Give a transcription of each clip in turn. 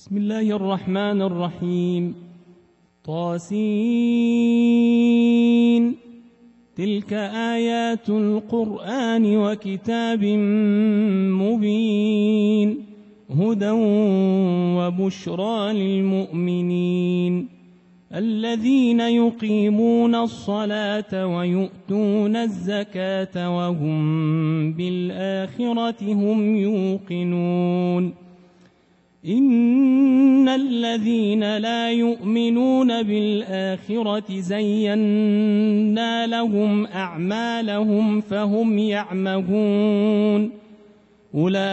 بسم الله الرحمن الرحيم. طاسين. تلك آيات القرآن وكتاب مبين، هدى وبشرى للمؤمنين الذين يقيمون الصلاة ويؤتون الزكاة وهم بالآخرة هم يوقنون. إن الذين لا يؤمنون بالآخرة زينا لهم أعمالهم فهم يعمهون. أولئك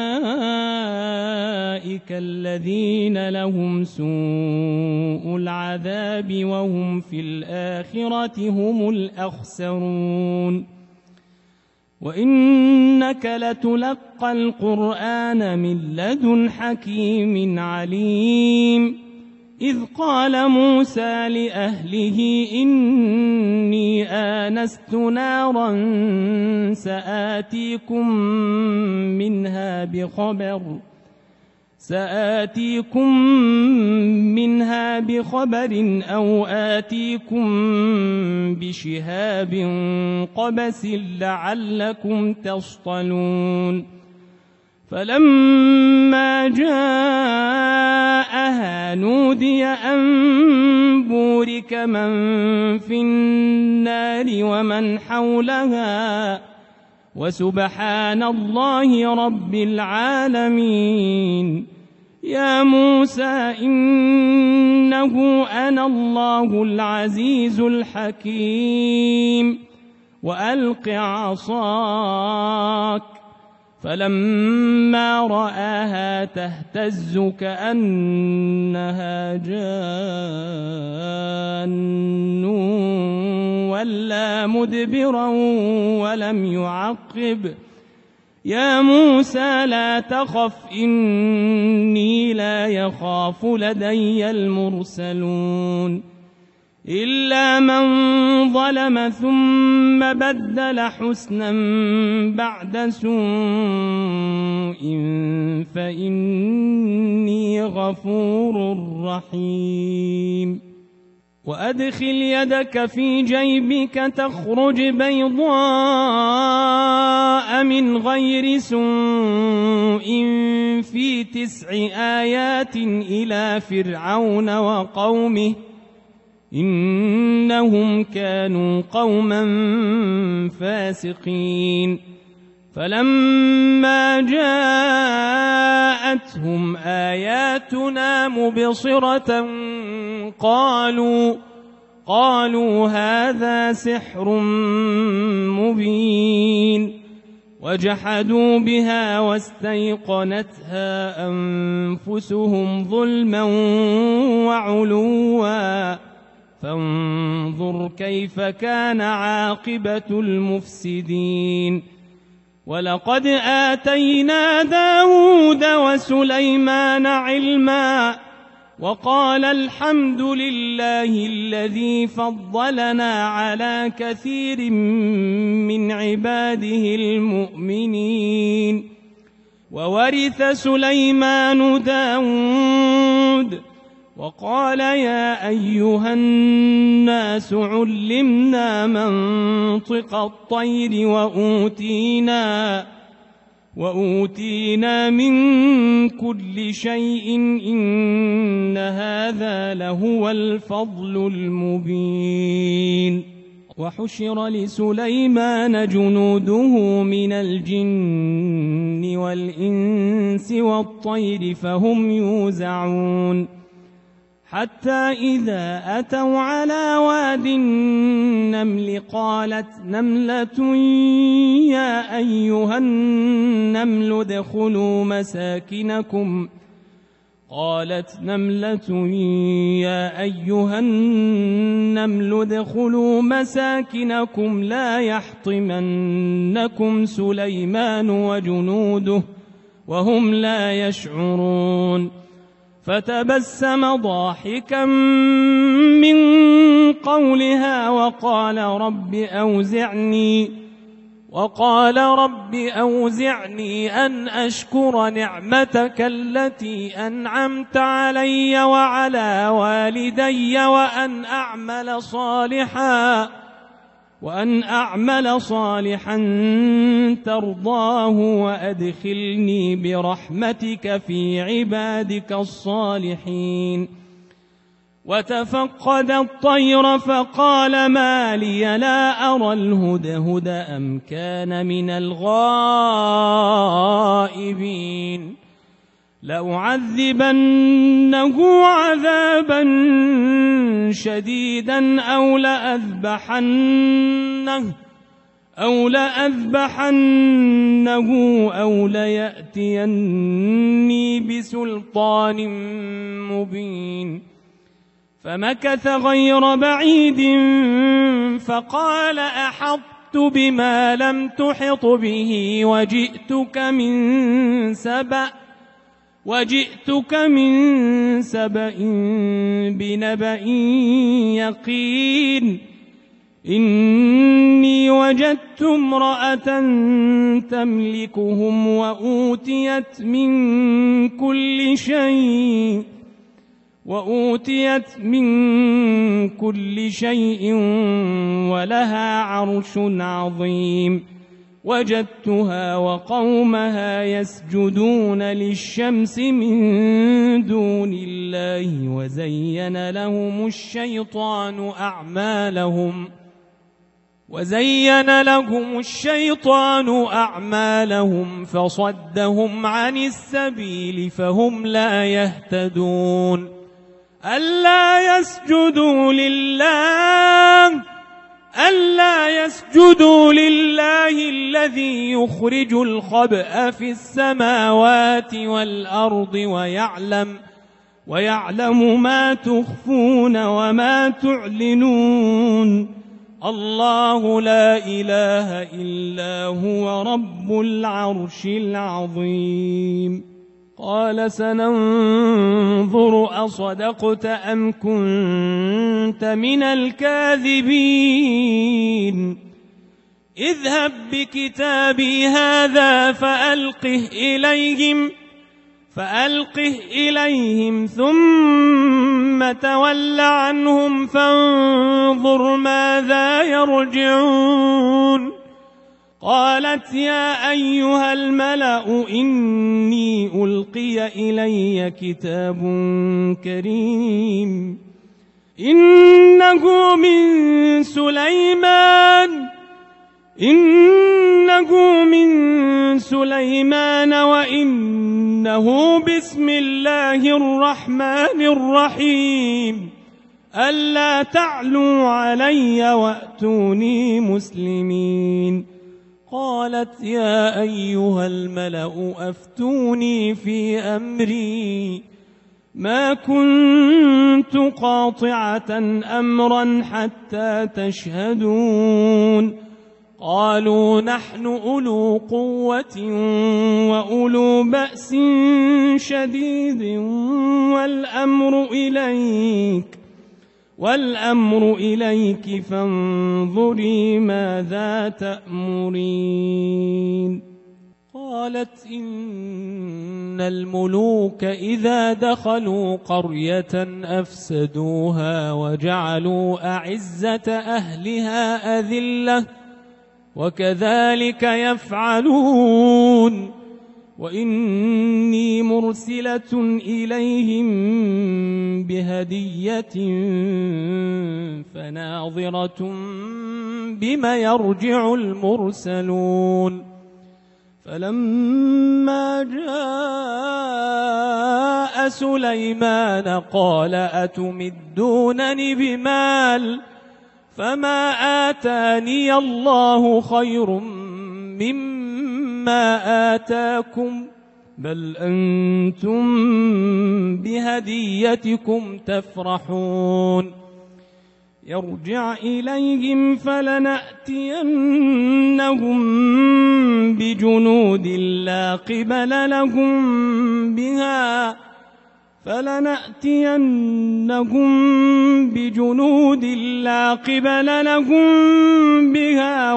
الذين لهم سوء العذاب وهم في الآخرة هم الأخسرون. وإنك لتلقى القرآن من لدن حكيم عليم. إذ قال موسى لأهله إني آنست نارا سآتيكم منها بخبر أو آتيكم بشهاب قبس لعلكم تصطلون. فلما جاءها نودي أن بورك من في النار ومن حولها وسبحان الله رب العالمين. يا موسى إنه أنا الله العزيز الحكيم. وألق عصاك. فلما رآها تهتز كأنها جان ولا مدبرا ولم يعقب. يا موسى لا تخف إني لا يخاف لدي المرسلون. إلا من ظلم ثم بدل حسنا بعد سوء فإني غفور رحيم. وأدخل يدك في جيبك تخرج بيضاء من غير سوء في 9 آيات إلى فرعون وقومه إنهم كانوا قوما فاسقين. فلما جاءتهم آياتنا مبصرة قالوا هذا سحر مبين. وجحدوا بها واستيقنتها أنفسهم ظلما وعلوا فانظر كيف كان عاقبة المفسدين. ولقد آتينا داود وسليمان علما وقال الحمد لله الذي فضلنا على كثير من عباده المؤمنين. وورث سليمان داود وقال يا أيها الناس علمنا منطق الطير وأوتينا من كل شيء إن هذا لهو الفضل المبين. وحشر لسليمان جنوده من الجن والإنس والطير فهم يوزعون. حتى إذا أتوا على واد النمل قالت نملة يا أيها النمل ادخلوا مساكنكم لا يحطمنكم سليمان وجنوده وهم لا يشعرون. فتبسم ضاحكا من قولها وقال رب وقال رب أوزعني أن أشكر نعمتك التي أنعمت علي وعلى والدي وأن أعمل صالحا ترضاه وأدخلني برحمتك في عبادك الصالحين. وتفقد الطير فقال ما لي لا أرى الهدهد أم كان من الغائبين لأعذبنه عذابا شديدا أو لأذبحنه أو ليأتيني بسلطان مبين. فمكث غير بعيد فقال أحطت بما لم تحط به وجئتك من سبأ بنبأ يقين. إني وجدت امرأة تملكهم وأوتيت من كل شيء ولها عرش عظيم. وجدتها وقومها يسجدون للشمس من دون الله وزين لهم الشيطان أعمالهم فصدهم عن السبيل فهم لا يهتدون. ألا يسجدوا لله الذي يخرج الخبأ في السماوات والأرض ويعلم ما تخفون وما تعلنون. الله لا إله إلا هو رب العرش العظيم. قال سننظر أصدقت أم كنت من الكاذبين. اذهب بكتابي هذا فألقه إليهم ثم تول عنهم فانظر ماذا يرجعون. قالت يا أيها الملأ إني ألقي إلي كتاب كريم إنه من سليمان وإنه بسم الله الرحمن الرحيم ألا تعلوا علي وأتوني مسلمين. قالت يا أيها الملأ أفتوني في أمري ما كنت قاطعة أمرا حتى تشهدون. قالوا نحن أولو قوة وأولو بأس شديد والأمر إليك فانظري ماذا تأمرين. قالت إن الملوك إذا دخلوا قرية أفسدوها وجعلوا أعزة أهلها أذلة وكذلك يفعلون. وإني مرسلة إليهم بهدية فناظرة بما يرجع المرسلون. فلما جاء سليمان قال أتمدونني بمال فما آتاني الله خير مما آتاكم بل أنتم بهديتكم تفرحون. يرجع إليهم فلنأتينهم بجنود لا قبل لهم بها فلنأتينهم بجنود لا قبل لهم بها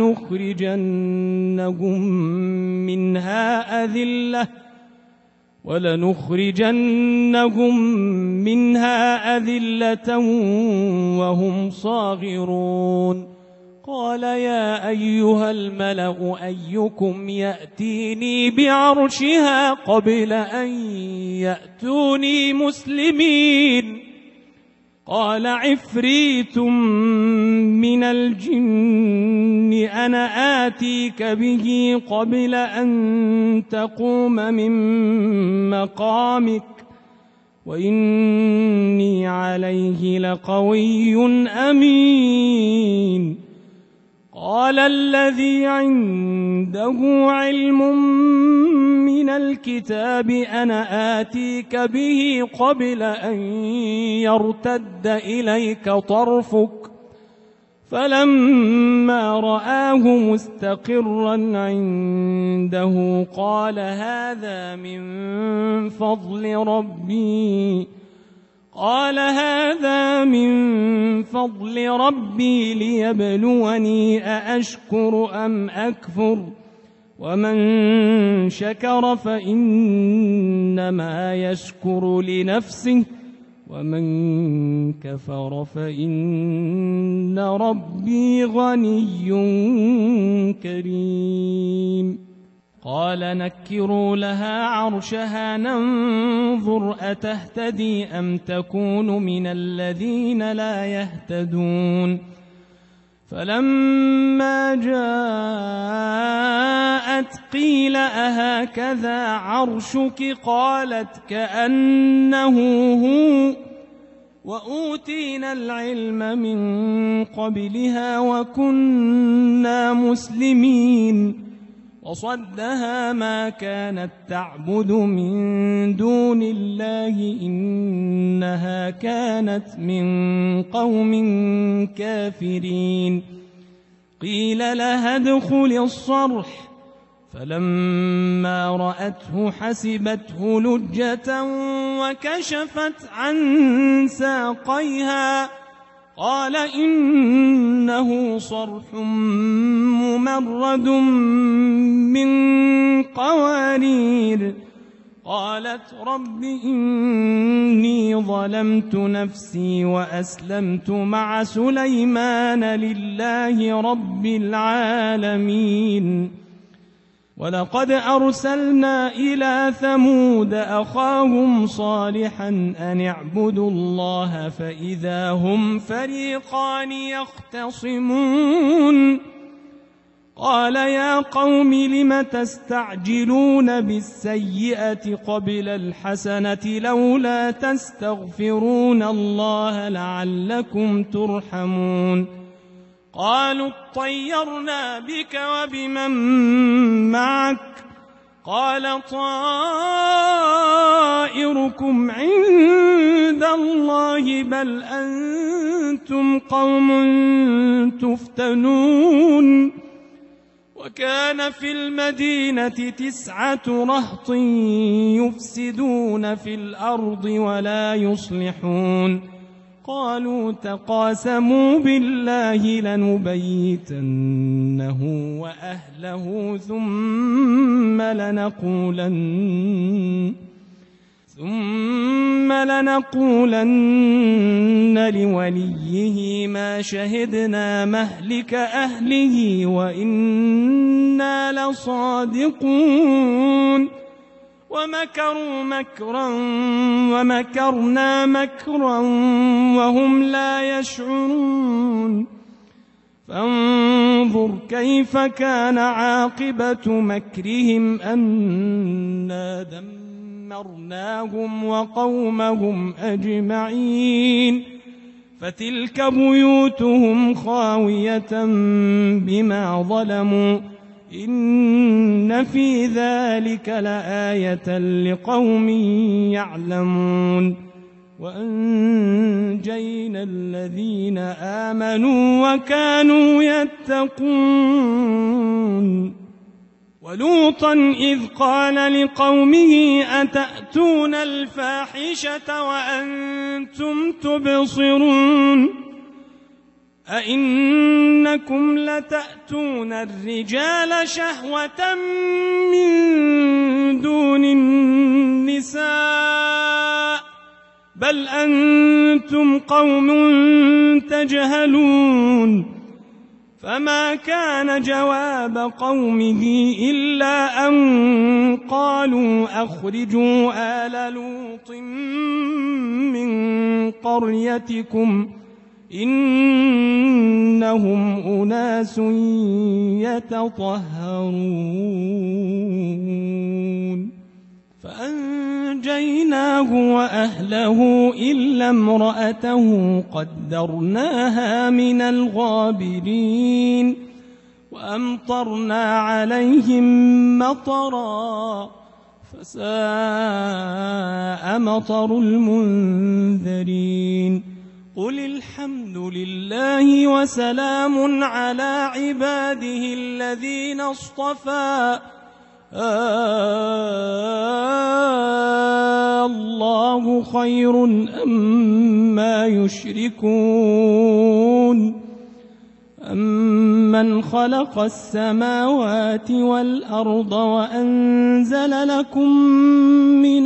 ولنخرجنهم منها أذلة وهم صاغرون. قال يا أيها الملأ أيكم يأتيني بعرشها قبل أن يأتوني مسلمين؟ قال عفريت من الجن أنا آتيك به قبل أن تقوم من مقامك وإني عليه لقوي أمين. قال الذي عنده علم من الكتاب أنا آتيك به قبل أن يرتد إليك طرفك فلما رآه مستقرا عنده قال هذا من فضل ربي ليبلوني أأشكر أم أكفر ومن شكر فإنما يشكر لنفسه ومن كفر فإن ربي غني كريم. قال نكروا لها عرشها ننظر أتهتدي أم تكون من الذين لا يهتدون. فلما جاءت قيل أهكذا عرشك قالت كأنه هو وأوتينا العلم من قبلها وكنا مسلمين. وصدها ما كانت تعبد من دون الله إنها كانت من قوم كافرين. قيل لها ادخل الصرح فلما رأته حسبته لجة وكشفت عن ساقيها قال إنه صرح ممرد من قوارير. قالت رب إني ظلمت نفسي وأسلمت مع سليمان لله رب العالمين. ولقد أرسلنا إلى ثمود أخاهم صالحا أن اعبدوا الله فإذا هم فريقان يختصمون. قال يا قوم لم تستعجلون بالسيئة قبل الحسنة لولا تستغفرون الله لعلكم ترحمون. قالوا اطيرنا بك وبمن معك قال طائركم عند الله بل أنتم قوم تفتنون. وكان في المدينة 9 رهط يفسدون في الأرض ولا يصلحون. قالوا تقاسموا بالله لنبيتنه وأهله ثم لنقولن لوليه ما شهدنا مهلك أهله وإنا لصادقون. ومكروا مكرا ومكرنا مكرا وهم لا يشعرون. فانظر كيف كان عاقبة مكرهم أنا دمرناهم وقومهم أجمعين. فتلك بيوتهم خاوية بما ظلموا إن في ذلك لآية لقوم يعلمون. وأنجينا الذين آمنوا وكانوا يتقون. ولوطا إذ قال لقومه أتأتون الفاحشة وأنتم تبصرون أئنكم لتأتون الرجال شهوة من دون النساء بل أنتم قوم تجهلون فما كان جواب قومه إلا أن قالوا أخرجوا آل لوط من قريتكم إنهم أناس يتطهرون فأنجيناه وأهله إلا امرأته قدرناها من الغابرين وأمطرنا عليهم مطرا فساء مطر المنذرين قل الحمد لله وسلام على عباده الذين اصطفى الله خير أما يشركون أمن خلق السماوات والأرض وأنزل لكم من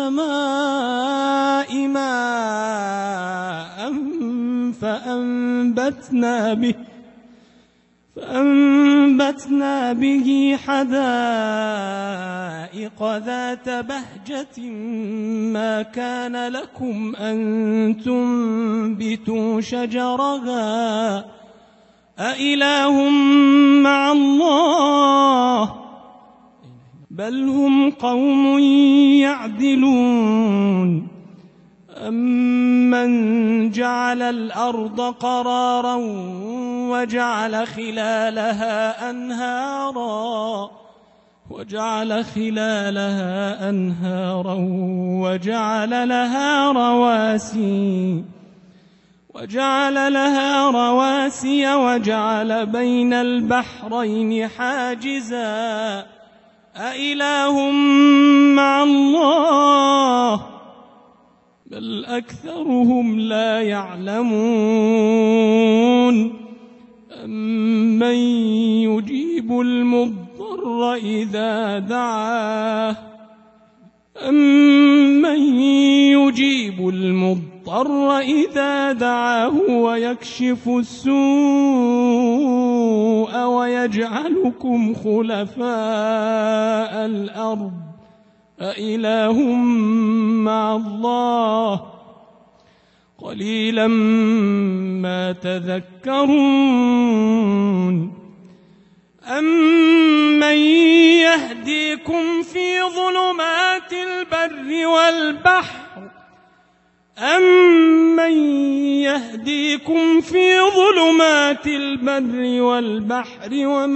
السماء ماء فأنبتنا به حدائق ذات بهجة ما كان لكم أن تنبتوا شجرها أإله مع الله بل هم قوم يعدلون أمن جعل الأرض قرارا وجعل خلالها أنهارا وجعل لها رواسي وجعل بين البحرين حاجزا أإله مع الله بل أكثرهم لا يعلمون أمن يجيب المضطر إذا دعاه ويكشف السوء ويجعلكم خلفاء الأرض أإله مع الله قليلا ما تذكرون أمن يهديكم في ظلمات البر والبحر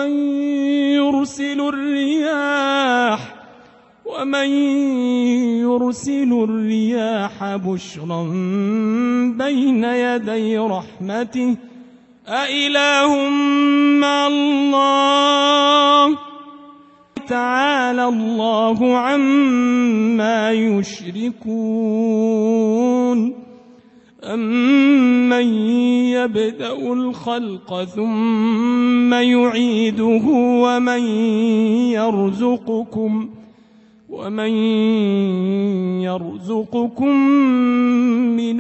ومن يرسل الرياح بشرا بين يدي رحمته أإله مع الله تعالى الله عما يشركون أمن يبدأ الخلق ثم يعيده ومن يرزقكم من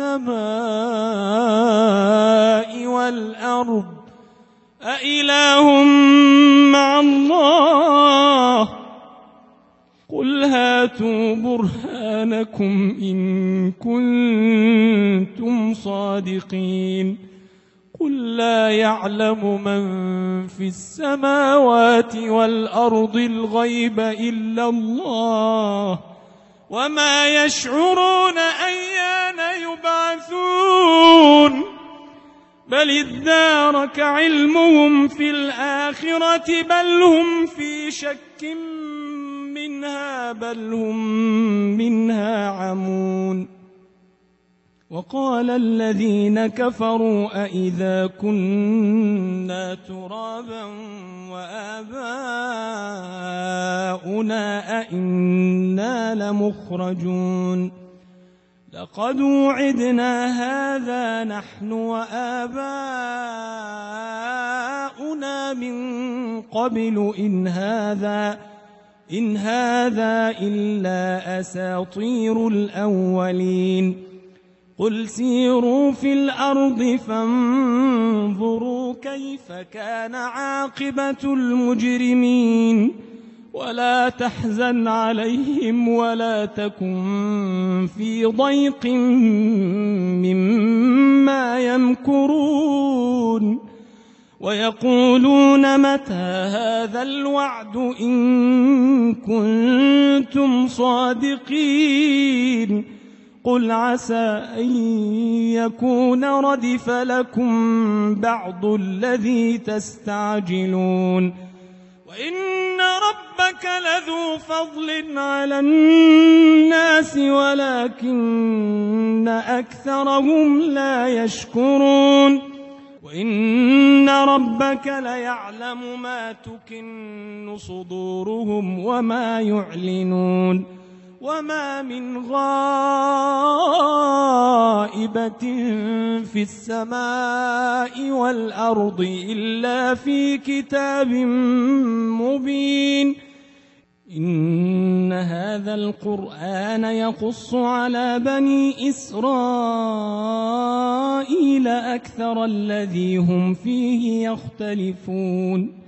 السماء والأرض أإله مع الله قل هاتوا برهانكم إن كنتم صادقين قل لا يعلم من في السماوات والأرض الغيب إلا الله وما يشعرون أيان يبعثون بل ادارك علمهم في الآخرة بل هم في شك منها بل هم منها عمون وقال الذين كفروا أئذا كنا ترابا وآباؤنا أئنا لمخرجون لقد وعدنا هذا نحن وآباؤنا من قبل إن هذا إلا أساطير الأولين قل سيروا في الأرض فانظروا كيف كان عاقبة المجرمين ولا تحزن عليهم ولا تكن في ضيق مما يمكرون ويقولون متى هذا الوعد إن كنتم صادقين قل عسى أن يكون ردف لكم بعض الذي تستعجلون وإن ربك لذو فضل على الناس ولكن أكثرهم لا يشكرون وإن ربك ليعلم ما تكن صدورهم وما يعلنون وما من غائبة في السماء والأرض إلا في كتاب مبين إن هذا القرآن يقص على بني إسرائيل أكثر الذي هم فيه يختلفون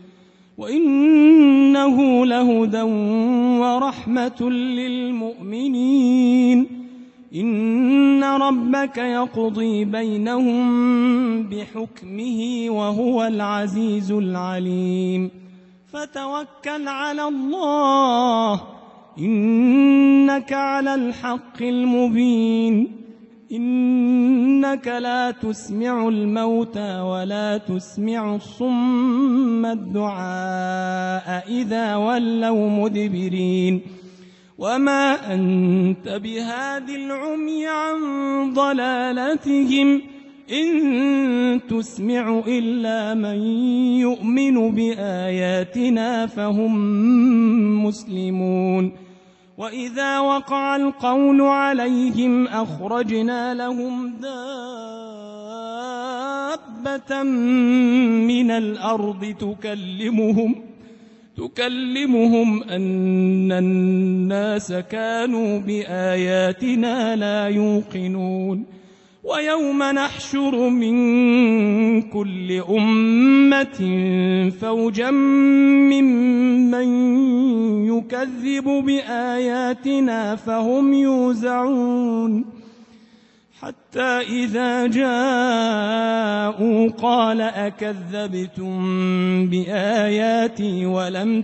وإنه لهدى ورحمة للمؤمنين إن ربك يقضي بينهم بحكمه وهو العزيز العليم فتوكل على الله إنك على الحق المبين إنك لا تسمع الموتى ولا تسمع الصم الدعاء إذا ولوا مدبرين وما أنت بهاد العمي عن ضلالتهم إن تسمع إلا من يؤمن بآياتنا فهم مسلمون وإذا وقع القول عليهم أخرجنا لهم دابة من الأرض تكلمهم أن الناس كانوا بآياتنا لا يوقنون ويوم نحشر من كل أمة فوجا ممن يكذب بآياتنا فهم يوزعون حتى إذا جاءوا قال أكذبتم بآياتي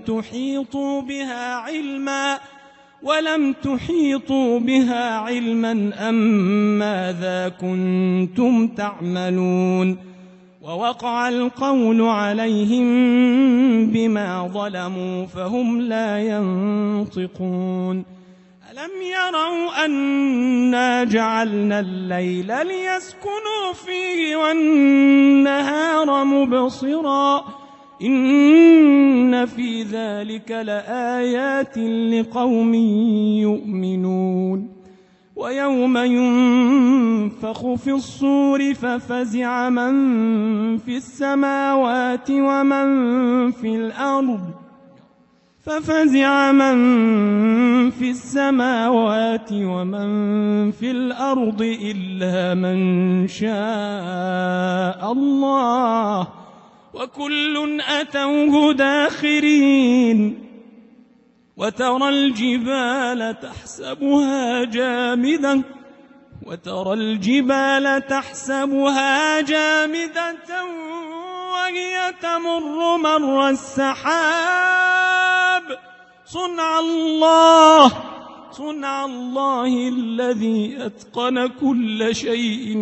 ولم تحيطوا بها علما أم ماذا كنتم تعملون ووقع القول عليهم بما ظلموا فهم لا ينطقون ألم يروا أنا جعلنا الليل ليسكنوا فيه والنهار مبصرا إن في ذلك لآيات لقوم يؤمنون ويوم ينفخ في الصور ففزع من في السماوات ومن في الأرض إلا من شاء الله وكل أتوه داخرين وترى الجبال تحسبها جامدة وهي تمر مر السحاب صنع الله الذي أتقن كل شيء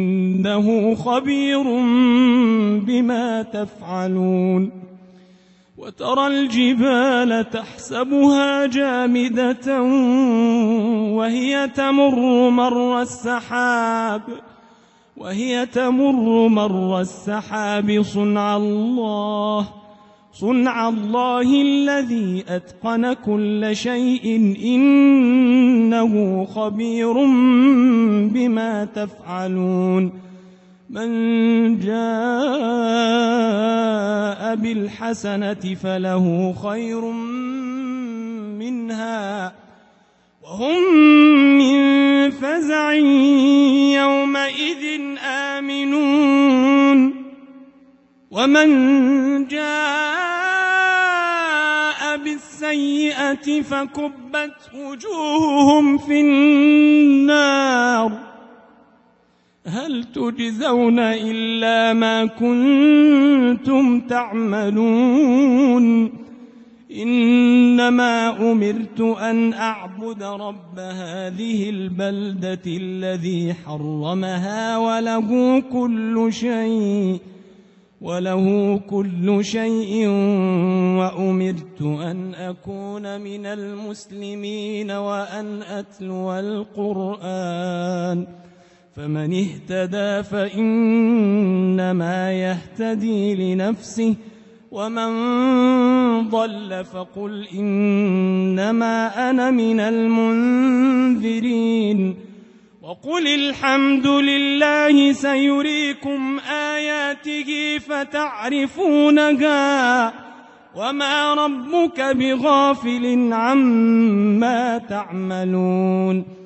إنه خبير بما تفعلون وترى الجبال تحسبها جامدة وهي تمر مر السحاب صنع الله الذي أتقن كل شيء إنه خبير بما تفعلون من جاء بالحسنة فله خير منها وهم من فزع يومئذ آمنون ومن جاء بالسيئة فكبت وجوههم في النار هل تجزون إلا ما كنتم تعملون إنما أمرت أن أعبد رب هذه البلدة الذي حرمها وله كل شيء وأمرت أن أكون من المسلمين وأن أتلو القرآن فمن اهتدى فإنما يهتدي لنفسه ومن ضل فقل إنما أنا من المنذرين وقل الحمد لله سيريكم آياته فتعرفونها وما ربك بغافل عما تعملون